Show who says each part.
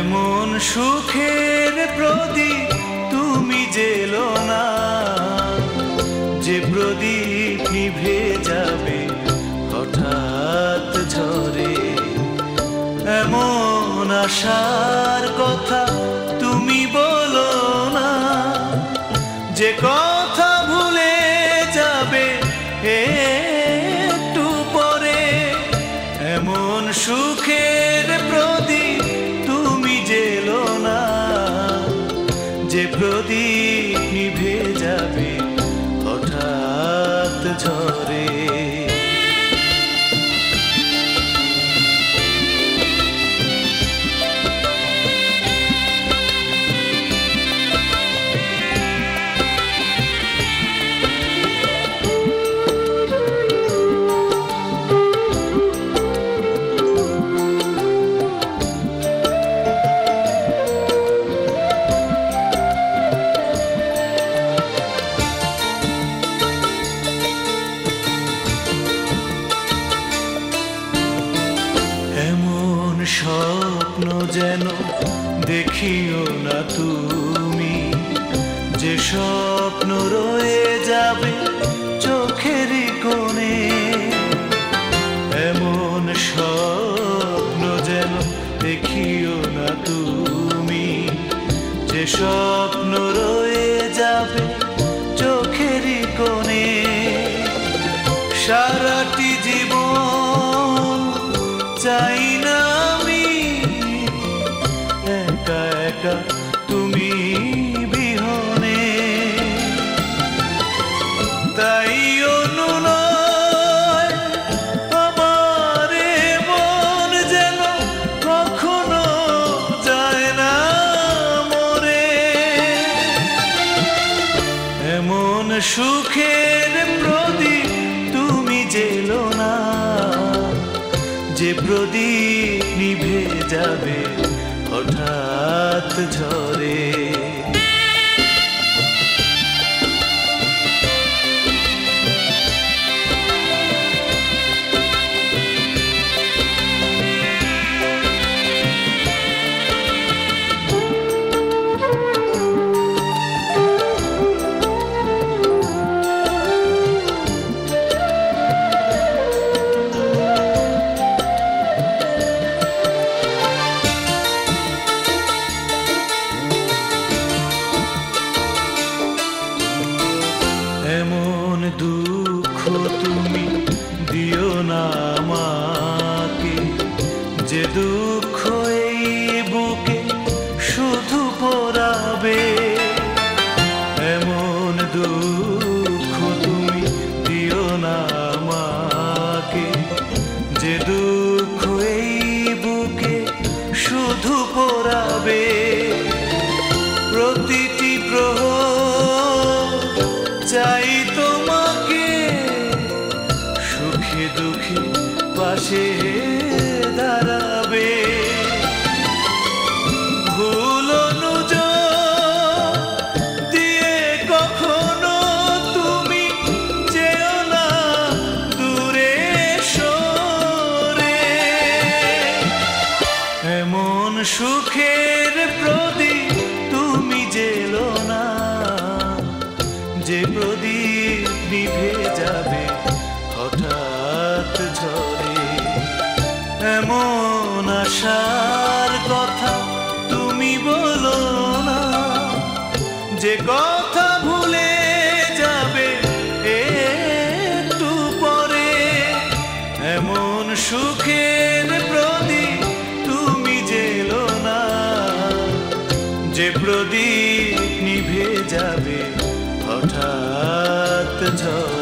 Speaker 1: এমন সুখের প্রদীপ তুমি জেলো না, যে প্রদীপ নিভে যাবে হঠাৎ ঝরে। এমন আশার কথা তুমি বলো না, যে কথা ভুলে যাবে একটু পরে। এমন সুখের প্রদীপ তুমি জেলো না, যে প্রদীপ নিভে যাবে হঠাৎ ঝরে। স্বপ্ন যেন দেখিও না তুমি, যে স্বপ্ন রয়ে যাবে চোখেরই কোণে। এমন স্বপ্ন যেন দেখিও না তুমি, যে স্বপ্ন রয়ে যাবে চোখেরই কোণে। সারাটি জীবন চাই না একা একা তুমি বিহনে। তাই অনুনয় আমার মন যেন কখনো যায় না মরে। এমন সুখের প্রদীপ তুমি জেলো না, যে প্রদীপ নিভে যাবে হঠাৎ ঝরে। এমন দুঃখ তুমি দিও না আমাকে, যে দুঃখ এই বুকে শুধু পোড়াবে। এমন দুঃখ তুমি দিও না আমাকে, যে দুঃখ এই বুকে শুধু পোড়াবে। প্রতিটি প্রহর চাই তোমাকে, সুখে দুঃখে পাশে দাঁড়াবে। ভুল অনুযোগ দিয়ে কখনো তুমি যেও না দূরে সরে। এমন সুখের প্রদীপ তুমি জেলো না, যে প্রদীপ নিভে যাবে হঠাৎ ঝরে। এমন আশার কথা তুমি বলো না, যে কথা ভুলে যাবে একটু পরে। এমন সুখের প্রদীপ তুমি জেলো না, যে প্রদীপ নিভে যাবে হঠাৎ ঝরে।